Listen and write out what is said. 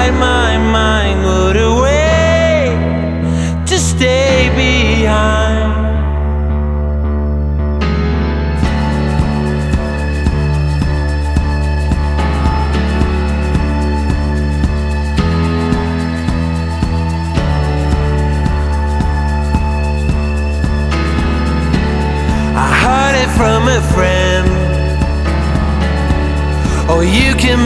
inside my mind would away to stay behind. I heard it from a friend, or you can